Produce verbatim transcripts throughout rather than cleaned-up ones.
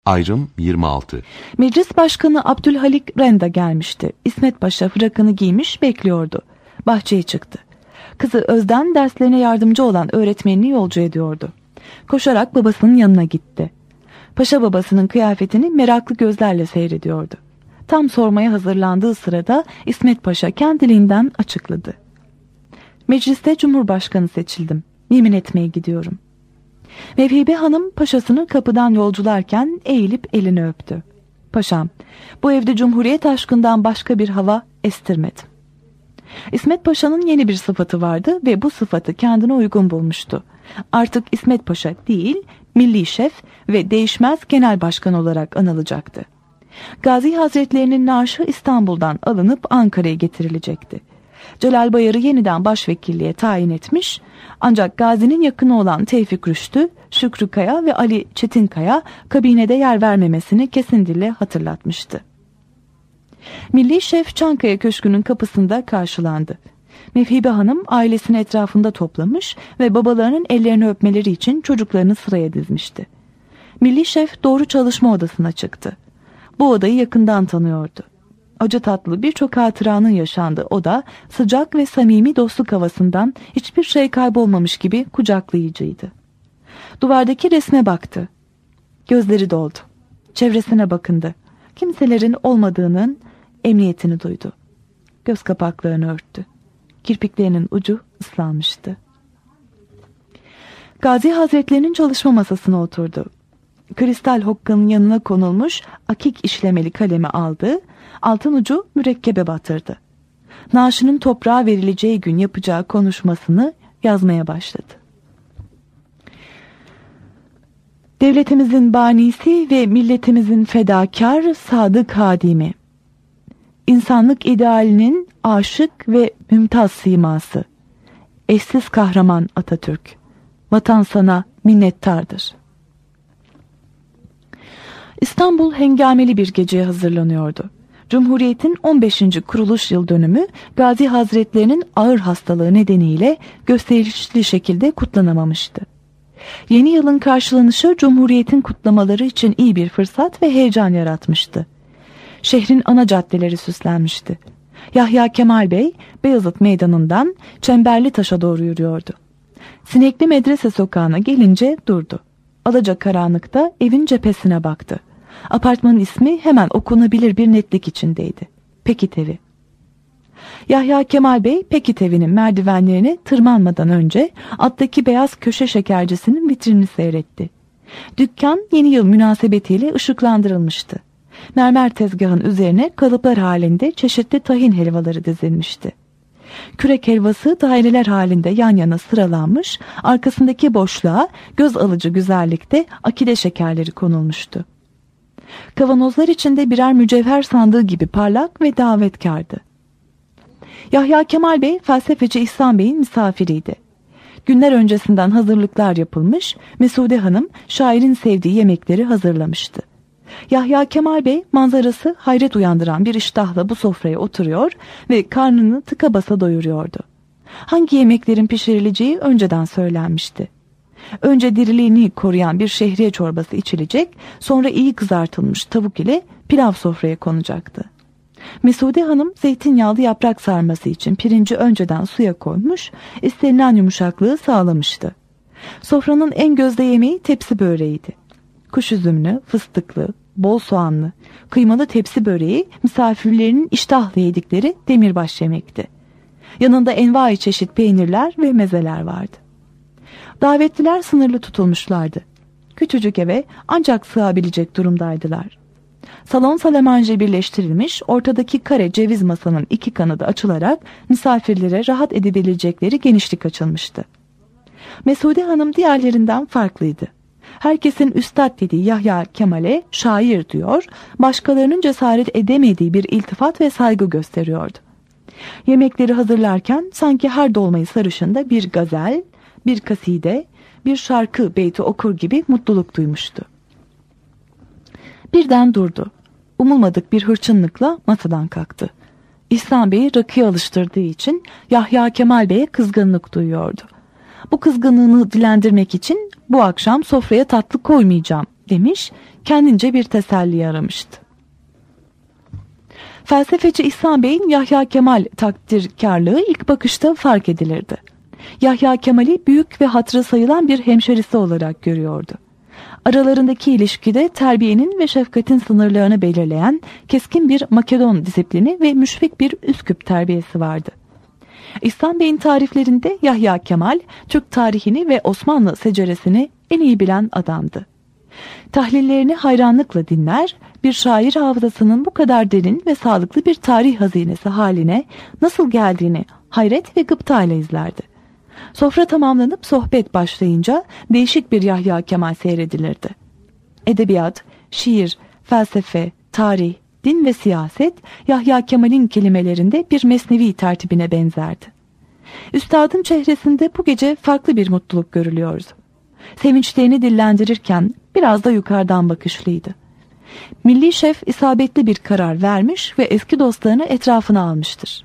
Ayrım yirmi altı. Meclis Başkanı Abdülhalik Renda gelmişti. İsmet Paşa frakını giymiş bekliyordu. Bahçeye çıktı. Kızı Özden derslerine yardımcı olan öğretmenini yolcu ediyordu. Koşarak babasının yanına gitti. Paşa babasının kıyafetini meraklı gözlerle seyrediyordu. Tam sormaya hazırlandığı sırada İsmet Paşa kendiliğinden açıkladı. Mecliste Cumhurbaşkanı seçildim. Yemin etmeye gidiyorum. Mevhibe Hanım paşasını kapıdan yolcularken eğilip elini öptü. Paşam, bu evde Cumhuriyet aşkından başka bir hava estirmedim. İsmet Paşa'nın yeni bir sıfatı vardı ve bu sıfatı kendine uygun bulmuştu. Artık İsmet Paşa değil, Milli Şef ve Değişmez Genel Başkan olarak anılacaktı. Gazi Hazretlerinin naaşı İstanbul'dan alınıp Ankara'ya getirilecekti. Celal Bayar'ı yeniden başvekilliğe tayin etmiş, ancak Gazi'nin yakını olan Tevfik Rüştü, Şükrü Kaya ve Ali Çetinkaya kabinede yer vermemesini kesin dille hatırlatmıştı. Milli Şef Çankaya Köşkü'nün kapısında karşılandı. Mevhibe Hanım ailesini etrafında toplamış ve babalarının ellerini öpmeleri için çocuklarını sıraya dizmişti. Milli Şef doğru çalışma odasına çıktı. Bu odayı yakından tanıyordu. Acı tatlı birçok hatıranın yaşandığı oda sıcak ve samimi dostluk havasından hiçbir şey kaybolmamış gibi kucaklayıcıydı. Duvardaki resme baktı. Gözleri doldu. Çevresine bakındı. Kimselerin olmadığının emniyetini duydu. Göz kapaklarını örttü. Kirpiklerinin ucu ıslanmıştı. Gazi Hazretlerinin çalışma masasına oturdu. Kristal hokkanın yanına konulmuş akik işlemeli kalemi aldı, altın ucu mürekkebe batırdı. Naaşının toprağa verileceği gün yapacağı konuşmasını yazmaya başladı. Devletimizin banisi ve milletimizin fedakar, sadık hadimi. İnsanlık idealinin aşık ve mümtaz siması. Eşsiz kahraman Atatürk. Vatan sana minnettardır. İstanbul hengameli bir geceye hazırlanıyordu. Cumhuriyet'in on beşinci kuruluş yıl dönümü Gazi Hazretlerinin ağır hastalığı nedeniyle gösterişli şekilde kutlanamamıştı. Yeni yılın karşılanışı Cumhuriyet'in kutlamaları için iyi bir fırsat ve heyecan yaratmıştı. Şehrin ana caddeleri süslenmişti. Yahya Kemal Bey Beyazıt Meydanı'ndan Çemberlitaş'a doğru yürüyordu. Sinekli Medrese Sokağı'na gelince durdu. Alacakaranlıkta evin cephesine baktı. Apartmanın ismi hemen okunabilir bir netlik içindeydi. Pekit Evi. Yahya Kemal Bey Pekit Evi'nin merdivenlerine tırmanmadan önce alttaki beyaz köşe şekercisinin vitrinini seyretti. Dükkan yeni yıl münasebetiyle ışıklandırılmıştı. Mermer tezgahın üzerine kalıplar halinde çeşitli tahin helvaları dizilmişti. Kürek helvası daireler halinde yan yana sıralanmış, arkasındaki boşluğa göz alıcı güzellikte akide şekerleri konulmuştu. Kavanozlar içinde birer mücevher sandığı gibi parlak ve davetkardı. Yahya Kemal Bey felsefeci İhsan Bey'in misafiriydi. Günler öncesinden hazırlıklar yapılmış, Mesude Hanım şairin sevdiği yemekleri hazırlamıştı. Yahya Kemal Bey manzarası hayret uyandıran bir iştahla bu sofraya oturuyor ve karnını tıka basa doyuruyordu. Hangi yemeklerin pişirileceği önceden söylenmişti. Önce diriliğini koruyan bir şehriye çorbası içilecek, sonra iyi kızartılmış tavuk ile pilav sofraya konacaktı. Mesude Hanım zeytinyağlı yaprak sarması için pirinci önceden suya koymuş, istenilen yumuşaklığı sağlamıştı. Sofranın en gözde yemeği tepsi böreğiydi. Kuş üzümlü, fıstıklı, bol soğanlı, kıymalı tepsi böreği misafirlerinin iştahla yedikleri demirbaş yemekti. Yanında envai çeşit peynirler ve mezeler vardı. Davetliler sınırlı tutulmuşlardı. Küçücük eve ancak sığabilecek durumdaydılar. Salon salamanje birleştirilmiş, ortadaki kare ceviz masanın iki kanadı açılarak misafirlere rahat edebilecekleri genişlik açılmıştı. Mesude Hanım diğerlerinden farklıydı. Herkesin üstad dediği Yahya Kemal'e şair diyor, başkalarının cesaret edemediği bir iltifat ve saygı gösteriyordu. Yemekleri hazırlarken sanki her dolmayı sarışında bir gazel, bir kaside, bir şarkı beyti okur gibi mutluluk duymuştu. Birden durdu. Umulmadık bir hırçınlıkla masadan kalktı. İhsan Bey'i rakıya alıştırdığı için Yahya Kemal Bey'e kızgınlık duyuyordu. Bu kızgınlığını dilendirmek için bu akşam sofraya tatlı koymayacağım demiş, kendince bir teselli aramıştı. Felsefeci İhsan Bey'in Yahya Kemal takdirkarlığı ilk bakışta fark edilirdi. Yahya Kemal'i büyük ve hatırı sayılan bir hemşerisi olarak görüyordu. Aralarındaki ilişkide terbiyenin ve şefkatin sınırlarını belirleyen keskin bir Makedon disiplini ve müşfik bir Üsküp terbiyesi vardı. İhsan Bey'in tariflerinde Yahya Kemal, Türk tarihini ve Osmanlı seceresini en iyi bilen adamdı. Tahlillerini hayranlıkla dinler, bir şair hafızasının bu kadar derin ve sağlıklı bir tarih hazinesi haline nasıl geldiğini hayret ve gıptayla izlerdi. Sofra tamamlanıp sohbet başlayınca değişik bir Yahya Kemal seyredilirdi. Edebiyat, şiir, felsefe, tarih, din ve siyaset Yahya Kemal'in kelimelerinde bir mesnevi tertibine benzerdi. Üstadın çehresinde bu gece farklı bir mutluluk görülüyordu. Sevinçlerini dillendirirken biraz da yukarıdan bakışlıydı. Milli şef isabetli bir karar vermiş ve eski dostlarını etrafına almıştır.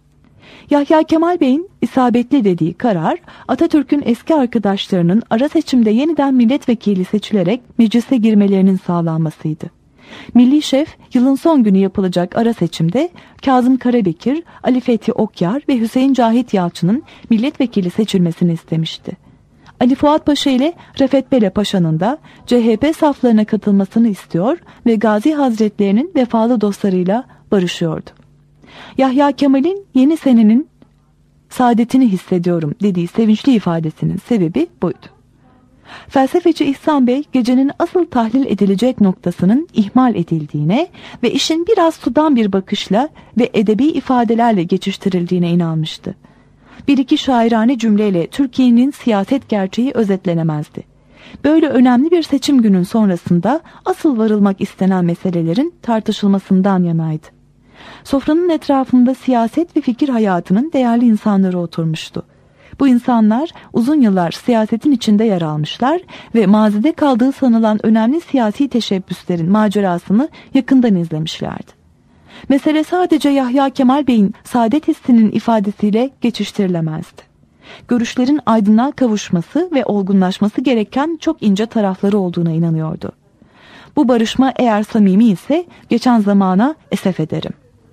Yahya Kemal Bey'in isabetli dediği karar, Atatürk'ün eski arkadaşlarının ara seçimde yeniden milletvekili seçilerek meclise girmelerinin sağlanmasıydı. Milli şef, yılın son günü yapılacak ara seçimde Kazım Karabekir, Ali Fethi Okyar ve Hüseyin Cahit Yalçın'ın milletvekili seçilmesini istemişti. Ali Fuat Paşa ile Refet Bele Paşa'nın da C H P saflarına katılmasını istiyor ve Gazi Hazretlerinin vefalı dostlarıyla barışıyordu. Yahya Kemal'in yeni senenin saadetini hissediyorum dediği sevinçli ifadesinin sebebi buydu. Felsefeci İhsan Bey, gecenin asıl tahlil edilecek noktasının ihmal edildiğine ve işin biraz sudan bir bakışla ve edebi ifadelerle geçiştirildiğine inanmıştı. Bir iki şairane cümleyle Türkiye'nin siyaset gerçeği özetlenemezdi. Böyle önemli bir seçim günün sonrasında asıl varılmak istenen meselelerin tartışılmasından yanaydı. Sofranın etrafında siyaset ve fikir hayatının değerli insanları oturmuştu. Bu insanlar uzun yıllar siyasetin içinde yer almışlar ve mazide kaldığı sanılan önemli siyasi teşebbüslerin macerasını yakından izlemişlerdi. Mesele sadece Yahya Kemal Bey'in saadet hissinin ifadesiyle geçiştirilemezdi. Görüşlerin aydınlığa kavuşması ve olgunlaşması gereken çok ince tarafları olduğuna inanıyordu. Bu barışma eğer samimi ise geçen zamana esef ederim.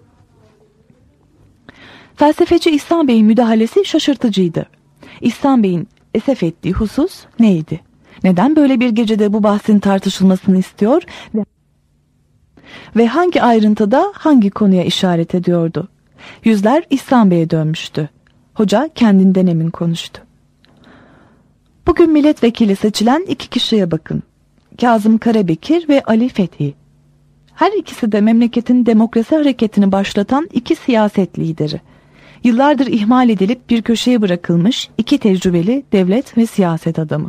Felsefeci İhsan Bey'in müdahalesi şaşırtıcıydı. İhsan Bey'in esef ettiği husus neydi? Neden böyle bir gecede bu bahsin tartışılmasını istiyor ve ve hangi ayrıntıda hangi konuya işaret ediyordu? Yüzler İhsan Bey'e dönmüştü. Hoca kendinden emin konuştu. Bugün milletvekili seçilen iki kişiye bakın. Kazım Karabekir ve Ali Fethi. Her ikisi de memleketin demokrasi hareketini başlatan iki siyaset lideri. Yıllardır ihmal edilip bir köşeye bırakılmış iki tecrübeli devlet ve siyaset adamı.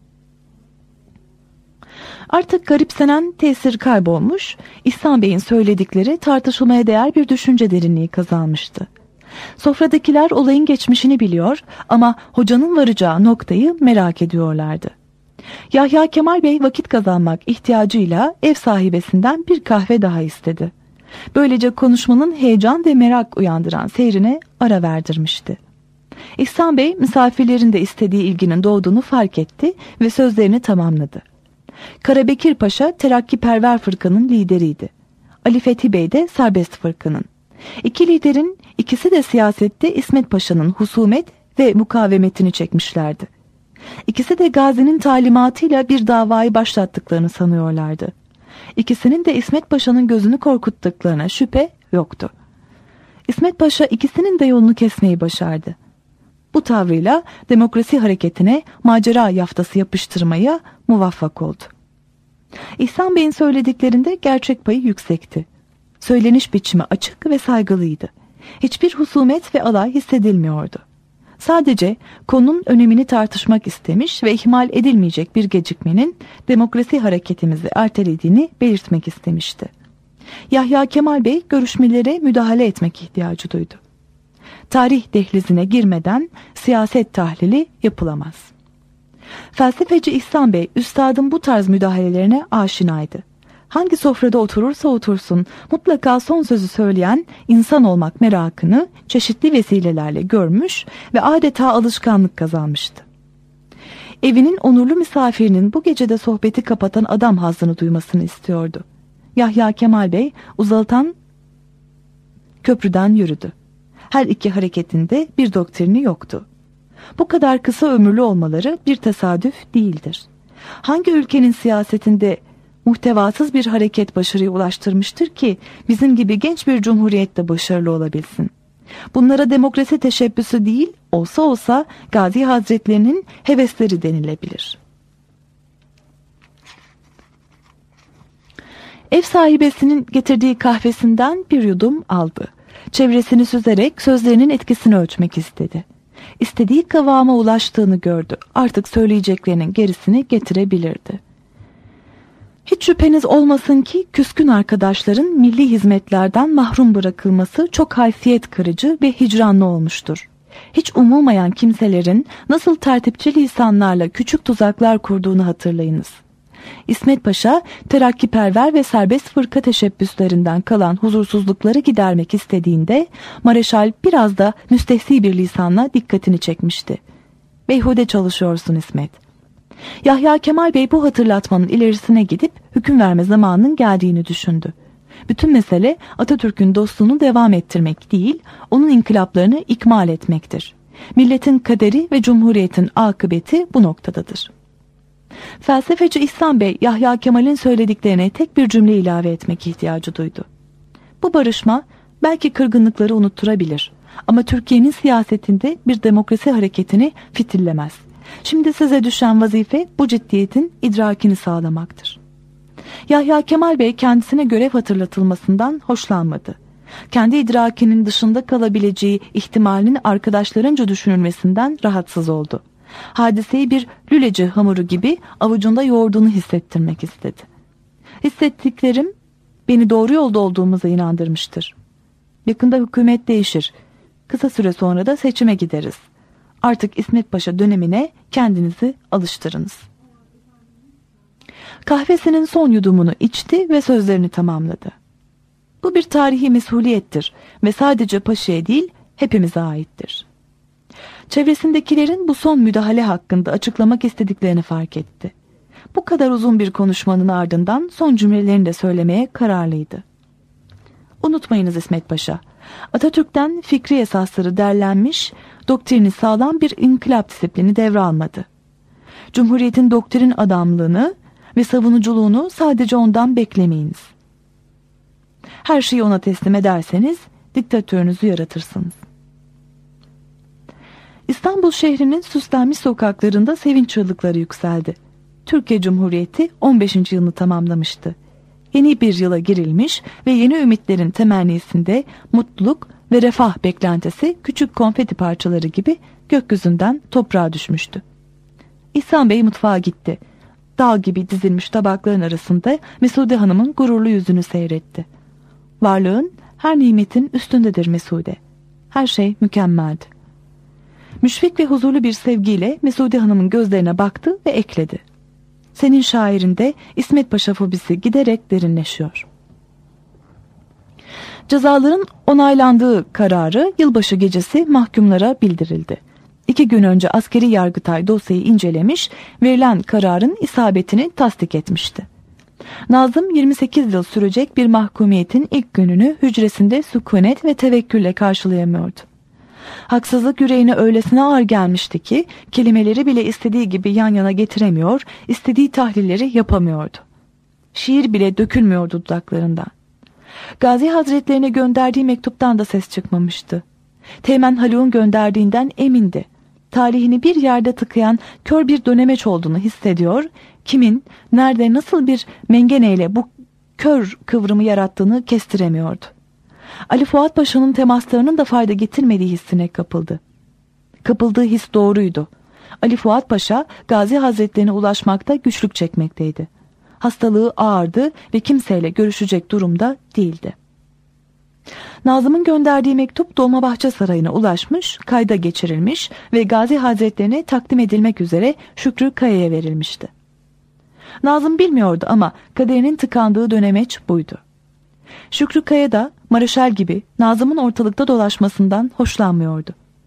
Artık garipsenen tesir kaybolmuş, İhsan Bey'in söyledikleri tartışılmaya değer bir düşünce derinliği kazanmıştı. Sofradakiler olayın geçmişini biliyor ama hocanın varacağı noktayı merak ediyorlardı. Yahya Kemal Bey vakit kazanmak ihtiyacıyla ev sahibesinden bir kahve daha istedi. Böylece konuşmanın heyecan ve merak uyandıran seyrine ara verdirmişti. İhsan Bey misafirlerin de istediği ilginin doğduğunu fark etti ve sözlerini tamamladı. Karabekir Paşa terakkiperver fırkanın lideriydi. Ali Fethi Bey de serbest fırkanın. İki liderin ikisi de siyasette İsmet Paşa'nın husumet ve mukavemetini çekmişlerdi. İkisi de Gazi'nin talimatıyla bir davayı başlattıklarını sanıyorlardı. İkisinin de İsmet Paşa'nın gözünü korkuttuklarına şüphe yoktu. İsmet Paşa ikisinin de yolunu kesmeyi başardı. Bu tavrıyla demokrasi hareketine macera yaftası yapıştırmaya muvaffak oldu. İhsan Bey'in söylediklerinde gerçek payı yüksekti. Söyleniş biçimi açık ve saygılıydı. Hiçbir husumet ve alay hissedilmiyordu. Sadece konunun önemini tartışmak istemiş ve ihmal edilmeyecek bir gecikmenin demokrasi hareketimizi ertelediğini belirtmek istemişti. Yahya Kemal Bey görüşmelere müdahale etmek ihtiyacı duydu. Tarih dehlizine girmeden siyaset tahlili yapılamaz. Felsefeci İhsan Bey, üstadın bu tarz müdahalelerine aşinaydı. Hangi sofrada oturursa otursun mutlaka son sözü söyleyen insan olmak merakını çeşitli vesilelerle görmüş ve adeta alışkanlık kazanmıştı. Evinin onurlu misafirinin bu gecede sohbeti kapatan adam hazzını duymasını istiyordu. Yahya Kemal Bey uzaltan köprüden yürüdü. Her iki hareketinde bir doktrini yoktu. Bu kadar kısa ömürlü olmaları bir tesadüf değildir. Hangi ülkenin siyasetinde muhtevasız bir hareket başarıya ulaştırmıştır ki bizim gibi genç bir cumhuriyette başarılı olabilsin? Bunlara demokrasi teşebbüsü değil, olsa olsa Gazi Hazretlerinin hevesleri denilebilir. Ev sahibesinin getirdiği kahvesinden bir yudum aldı. Çevresini süzerek sözlerinin etkisini ölçmek istedi. İstediği kıvama ulaştığını gördü. Artık söyleyeceklerinin gerisini getirebilirdi. Hiç şüpheniz olmasın ki küskün arkadaşların milli hizmetlerden mahrum bırakılması çok haysiyet kırıcı ve hicranlı olmuştur. Hiç umulmayan kimselerin nasıl tertipçi lisanlarla küçük tuzaklar kurduğunu hatırlayınız. İsmet Paşa, terakkiperver ve serbest fırka teşebbüslerinden kalan huzursuzlukları gidermek istediğinde Mareşal biraz da müstehsi bir lisanla dikkatini çekmişti. "Beyhude çalışıyorsun İsmet." Yahya Kemal Bey bu hatırlatmanın ilerisine gidip hüküm verme zamanının geldiğini düşündü. Bütün mesele Atatürk'ün dostluğunu devam ettirmek değil, onun inkılaplarını ikmal etmektir. Milletin kaderi ve cumhuriyetin akıbeti bu noktadadır. Felsefeci İhsan Bey, Yahya Kemal'in söylediklerine tek bir cümle ilave etmek ihtiyacı duydu. Bu barışma belki kırgınlıkları unutturabilir ama Türkiye'nin siyasetinde bir demokrasi hareketini fitillemez. Şimdi size düşen vazife bu ciddiyetin idrakini sağlamaktır. Yahya Kemal Bey kendisine görev hatırlatılmasından hoşlanmadı. Kendi idrakinin dışında kalabileceği ihtimalinin arkadaşlarınca düşünülmesinden rahatsız oldu. Hadiseyi bir lüleci hamuru gibi avucunda yoğurduğunu hissettirmek istedi. Hissettiklerim beni doğru yolda olduğumuza inandırmıştır. Yakında hükümet değişir. Kısa süre sonra da seçime gideriz. Artık İsmet Paşa dönemine kendinizi alıştırınız. Kahvesinin son yudumunu içti ve sözlerini tamamladı. Bu bir tarihi mesuliyettir ve sadece Paşa'ya değil hepimize aittir. Çevresindekilerin bu son müdahale hakkında açıklamak istediklerini fark etti. Bu kadar uzun bir konuşmanın ardından son cümlelerini de söylemeye kararlıydı. Unutmayınız İsmet Paşa, Atatürk'ten fikri esasları derlenmiş, doktrini sağlam bir inkılap disiplini devralmadı. Cumhuriyetin doktrin adamlığını ve savunuculuğunu sadece ondan beklemeyiniz. Her şeyi ona teslim ederseniz diktatörünüzü yaratırsınız. İstanbul şehrinin süslenmiş sokaklarında sevinç çığlıkları yükseldi. Türkiye Cumhuriyeti on beşinci yılını tamamlamıştı. Yeni bir yıla girilmiş ve yeni ümitlerin temennisinde mutluluk ve refah beklentisi küçük konfeti parçaları gibi gökyüzünden toprağa düşmüştü. İhsan Bey mutfağa gitti. Dağ gibi dizilmiş tabakların arasında Mesude Hanım'ın gururlu yüzünü seyretti. Varlığın her nimetin üstündedir Mesude. Her şey mükemmeldi. Müşfik ve huzurlu bir sevgiyle Mesude Hanım'ın gözlerine baktı ve ekledi. Senin şairinde İsmet Paşa fobisi giderek derinleşiyor. Cezaların onaylandığı kararı yılbaşı gecesi mahkumlara bildirildi. İki gün önce askeri yargıtay dosyayı incelemiş, verilen kararın isabetini tasdik etmişti. Nazım yirmi sekiz yıl sürecek bir mahkumiyetin ilk gününü hücresinde sükunet ve tevekkülle karşılayamıyordu. Haksızlık yüreğine öylesine ağır gelmişti ki kelimeleri bile istediği gibi yan yana getiremiyor, istediği tahlilleri yapamıyordu. Şiir bile dökülmüyordu dudaklarından. Gazi Hazretlerine gönderdiği mektuptan da ses çıkmamıştı. Teğmen Haluk'un gönderdiğinden emindi. Talihini bir yerde tıkayan kör bir dönemeç olduğunu hissediyor, kimin, nerede, nasıl bir mengeneyle bu kör kıvrımı yarattığını kestiremiyordu. Ali Fuat Paşa'nın temaslarının da fayda getirmediği hissine kapıldı. Kapıldığı his doğruydu. Ali Fuat Paşa Gazi Hazretlerine ulaşmakta güçlük çekmekteydi. Hastalığı ağırdı ve kimseyle görüşecek durumda değildi. Nazım'ın gönderdiği mektup Dolmabahçe Sarayı'na ulaşmış, kayda geçirilmiş ve Gazi Hazretlerine takdim edilmek üzere Şükrü Kaya'ya verilmişti. Nazım bilmiyordu ama kaderinin tıkandığı dönemeç buydu. Şükrü Kaya da Mareşal gibi Nazım'ın ortalıkta dolaşmasından hoşlanmıyordu.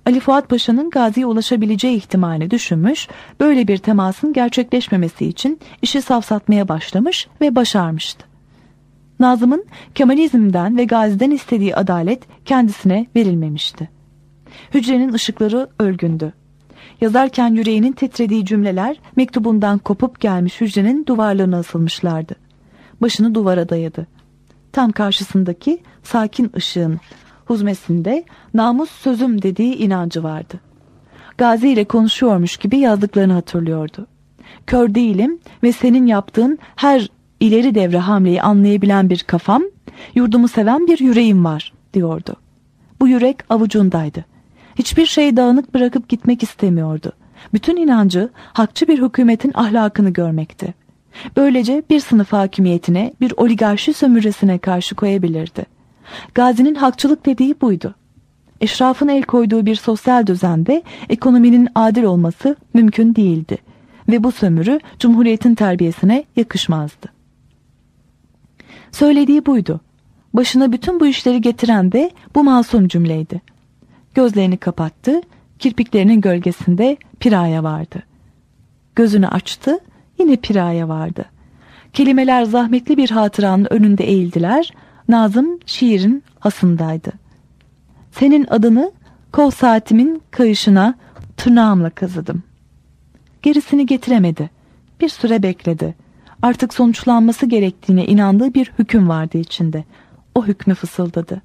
Ali Fuat Paşa'nın Gazi'ye ulaşabileceği ihtimalini düşünmüş, böyle bir temasın gerçekleşmemesi için işi safsatmaya başlamış ve başarmıştı. Nazım'ın Kemalizm'den ve Gazi'den istediği adalet kendisine verilmemişti. Hücrenin ışıkları ölgündü. Yazarken yüreğinin titrediği cümleler mektubundan kopup gelmiş hücrenin duvarlarına asılmışlardı. Başını duvara dayadı. Tam karşısındaki sakin ışığın huzmesinde namus sözüm dediği inancı vardı. Gazi ile konuşuyormuş gibi yazdıklarını hatırlıyordu. Kör değilim ve senin yaptığın her ileri devre hamleyi anlayabilen bir kafam, yurdumu seven bir yüreğim var diyordu. Bu yürek avucundaydı. Hiçbir şeyi dağınık bırakıp gitmek istemiyordu. Bütün inancı hakçı bir hükümetin ahlakını görmekti. Böylece bir sınıf hakimiyetine, bir oligarşi sömürüsüne karşı koyabilirdi. Gazi'nin hakçılık dediği buydu. Eşrafın el koyduğu bir sosyal düzende ekonominin adil olması mümkün değildi ve bu sömürü Cumhuriyet'in terbiyesine yakışmazdı. Söylediği buydu. Başına bütün bu işleri getiren de bu masum cümleydi. Gözlerini kapattı, kirpiklerinin gölgesinde Piraye vardı. Gözünü açtı, yine Piraye vardı. Kelimeler zahmetli bir hatıranın önünde eğildiler. Nazım şiirin hasındaydı. Senin adını kol saatimin kayışına tırnağımla kazıdım. Gerisini getiremedi. Bir süre bekledi. Artık sonuçlanması gerektiğine inandığı bir hüküm vardı içinde. O hükmü fısıldadı.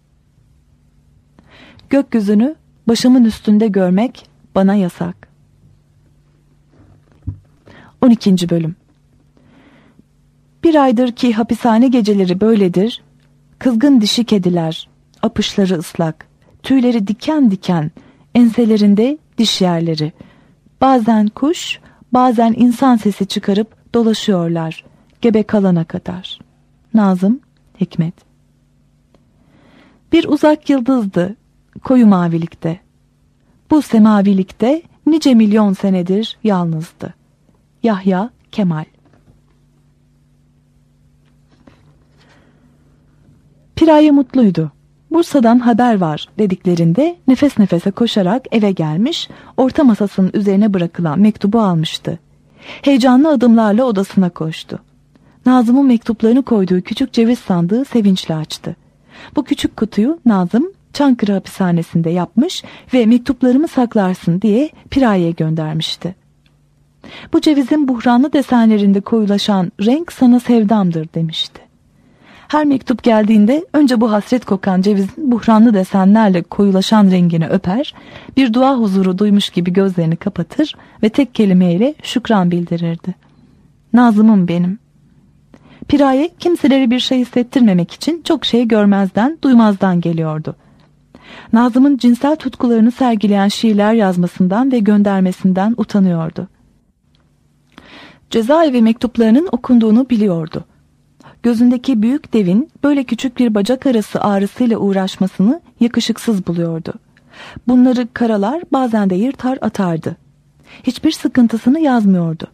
Gökyüzünü başımın üstünde görmek bana yasak. on ikinci bölüm. Bir aydır ki hapishane geceleri böyledir. Kızgın dişi kediler, apışları ıslak, tüyleri diken diken, enselerinde diş yerleri. Bazen kuş, bazen insan sesi çıkarıp dolaşıyorlar, gebe kalana kadar. Nazım Hikmet. Bir uzak yıldızdı, koyu mavilikte. Bu semavilikte nice milyon senedir yalnızdı. Yahya Kemal. Piraye mutluydu. Bursa'dan haber var dediklerinde nefes nefese koşarak eve gelmiş, orta masasının üzerine bırakılan mektubu almıştı. Heyecanlı adımlarla odasına koştu. Nazım'ın mektuplarını koyduğu küçük ceviz sandığı sevinçle açtı. Bu küçük kutuyu Nazım Çankırı hapishanesinde yapmış ve mektuplarımı saklarsın diye Piraye'ye göndermişti. Bu cevizin buhranlı desenlerinde koyulaşan renk sana sevdamdır demişti. Her mektup geldiğinde önce bu hasret kokan cevizin buhranlı desenlerle koyulaşan rengini öper, bir dua huzuru duymuş gibi gözlerini kapatır ve tek kelimeyle şükran bildirirdi. Nazım'ım benim. Piraye kimselere bir şey hissettirmemek için çok şey görmezden, duymazdan geliyordu. Nazım'ın cinsel tutkularını sergileyen şiirler yazmasından ve göndermesinden utanıyordu. Cezaevi mektuplarının okunduğunu biliyordu. Gözündeki büyük devin böyle küçük bir bacak arası ağrısıyla uğraşmasını yakışıksız buluyordu. Bunları karalar, bazen de yırtar atardı. Hiçbir sıkıntısını yazmıyordu.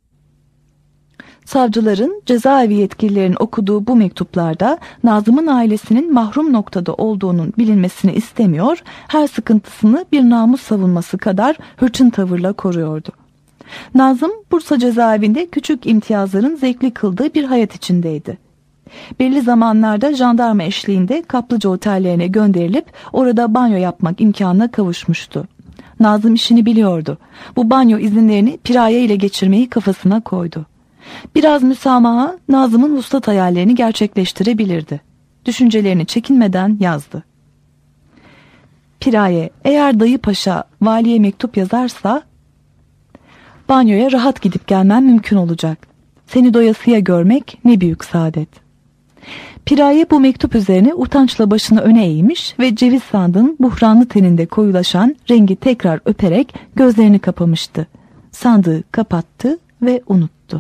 Savcıların, cezaevi yetkililerinin okuduğu bu mektuplarda Nazım'ın ailesinin mahrum noktada olduğunun bilinmesini istemiyor, her sıkıntısını bir namus savunması kadar hırçın tavırla koruyordu. Nazım, Bursa cezaevinde küçük imtiyazların zevkli kıldığı bir hayat içindeydi. Belli zamanlarda jandarma eşliğinde kaplıca otellerine gönderilip orada banyo yapmak imkanına kavuşmuştu. Nazım işini biliyordu. Bu banyo izinlerini Piraye ile geçirmeyi kafasına koydu. Biraz müsamaha Nazım'ın vuslat hayallerini gerçekleştirebilirdi. Düşüncelerini çekinmeden yazdı. Piraye, eğer dayı paşa valiye mektup yazarsa banyoya rahat gidip gelmem mümkün olacak. Seni doyasıya görmek ne büyük saadet. Piraye bu mektup üzerine utançla başını öne eğmiş ve ceviz sandığın buhranlı teninde koyulaşan rengi tekrar öperek gözlerini kapamıştı. Sandığı kapattı ve unuttu.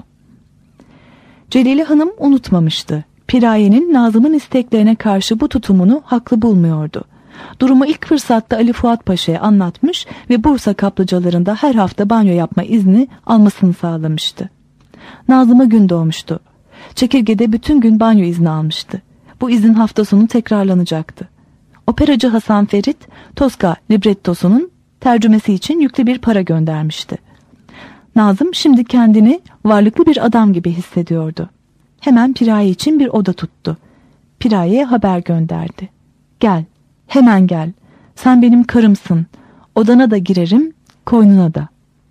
Celile Hanım unutmamıştı. Piraye'nin Nazım'ın isteklerine karşı bu tutumunu haklı bulmuyordu. Durumu ilk fırsatta Ali Fuat Paşa'ya anlatmış ve Bursa kaplıcalarında her hafta banyo yapma izni almasını sağlamıştı. Nazım'a gün doğmuştu. Çekirge'de bütün gün banyo izni almıştı. Bu izin hafta sonu tekrarlanacaktı. Operacı Hasan Ferit, Tosca librettosunun tercümesi için yüklü bir para göndermişti. Nazım şimdi kendini varlıklı bir adam gibi hissediyordu. Hemen Piraye için bir oda tuttu. Piraye'ye haber gönderdi. Gel, hemen gel. Sen benim karımsın. Odana da girerim, koynuna da.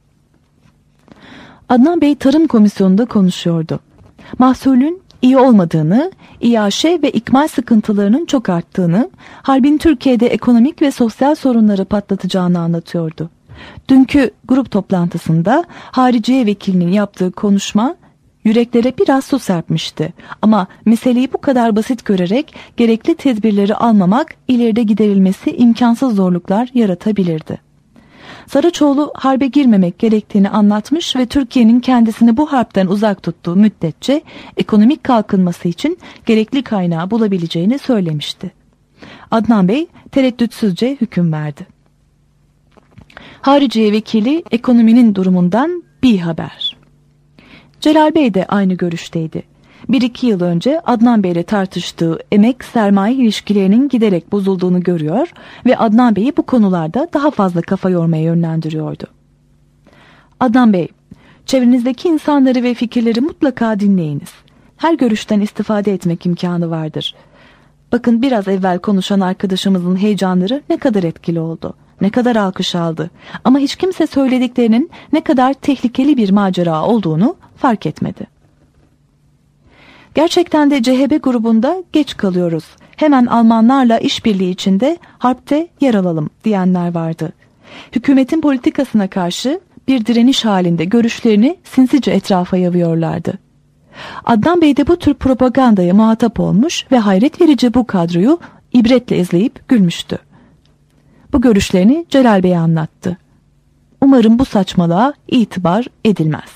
Adnan Bey Tarım Komisyonu'nda konuşuyordu. Mahsulün iyi olmadığını, İAŞ ve ikmal sıkıntılarının çok arttığını, harbin Türkiye'de ekonomik ve sosyal sorunları patlatacağını anlatıyordu. Dünkü grup toplantısında Hariciye Vekilinin yaptığı konuşma yüreklere biraz su serpmişti. Ama meseleyi bu kadar basit görerek gerekli tedbirleri almamak ileride giderilmesi imkansız zorluklar yaratabilirdi. Saraçoğlu harbe girmemek gerektiğini anlatmış ve Türkiye'nin kendisini bu harpten uzak tuttuğu müddetçe ekonomik kalkınması için gerekli kaynağı bulabileceğini söylemişti. Adnan Bey tereddütsüzce hüküm verdi. Hariciye Vekili ekonominin durumundan bir haber. Celal Bey de aynı görüşteydi. Bir iki yıl önce Adnan Bey ile tartıştığı emek sermaye ilişkilerinin giderek bozulduğunu görüyor ve Adnan Bey'i bu konularda daha fazla kafa yormaya yönlendiriyordu. Adnan Bey, çevrenizdeki insanları ve fikirleri mutlaka dinleyiniz. Her görüşten istifade etmek imkanı vardır. Bakın biraz evvel konuşan arkadaşımızın heyecanları ne kadar etkili oldu. Ne kadar alkış aldı. Ama hiç kimse söylediklerinin ne kadar tehlikeli bir macera olduğunu fark etmedi. Gerçekten de C H P grubunda geç kalıyoruz. Hemen Almanlarla işbirliği içinde harpte yer alalım diyenler vardı. Hükümetin politikasına karşı bir direniş halinde görüşlerini sinsice etrafa yayıyorlardı. Adnan Bey de bu tür propagandaya muhatap olmuş ve hayret verici bu kadroyu ibretle izleyip gülmüştü. Bu görüşlerini Celal Bey'e anlattı. Umarım bu saçmalığa itibar edilmez.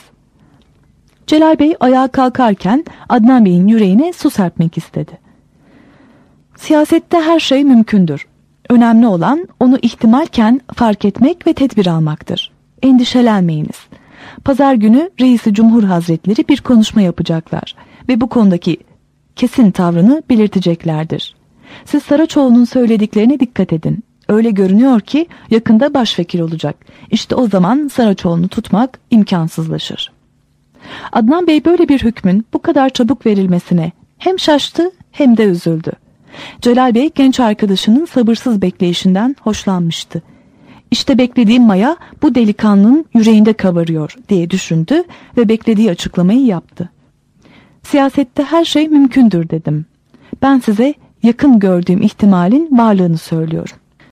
Celal Bey ayağa kalkarken Adnan Bey'in yüreğine su serpmek istedi. Siyasette her şey mümkündür. Önemli olan onu ihtimalken fark etmek ve tedbir almaktır. Endişelenmeyiniz. Pazar günü Reis-i Cumhur Hazretleri bir konuşma yapacaklar ve bu konudaki kesin tavrını belirteceklerdir. Siz Saraçoğlu'nun söylediklerine dikkat edin. Öyle görünüyor ki yakında başvekil olacak. İşte o zaman Saraçoğlu'nu tutmak imkansızlaşır. Adnan Bey böyle bir hükmün bu kadar çabuk verilmesine hem şaştı hem de üzüldü. Celal Bey genç arkadaşının sabırsız bekleyişinden hoşlanmıştı. İşte beklediğim maya bu delikanlının yüreğinde kabarıyor diye düşündü ve beklediği açıklamayı yaptı. Siyasette her şey mümkündür dedim. Ben size yakın gördüğüm ihtimalin varlığını söylüyorum.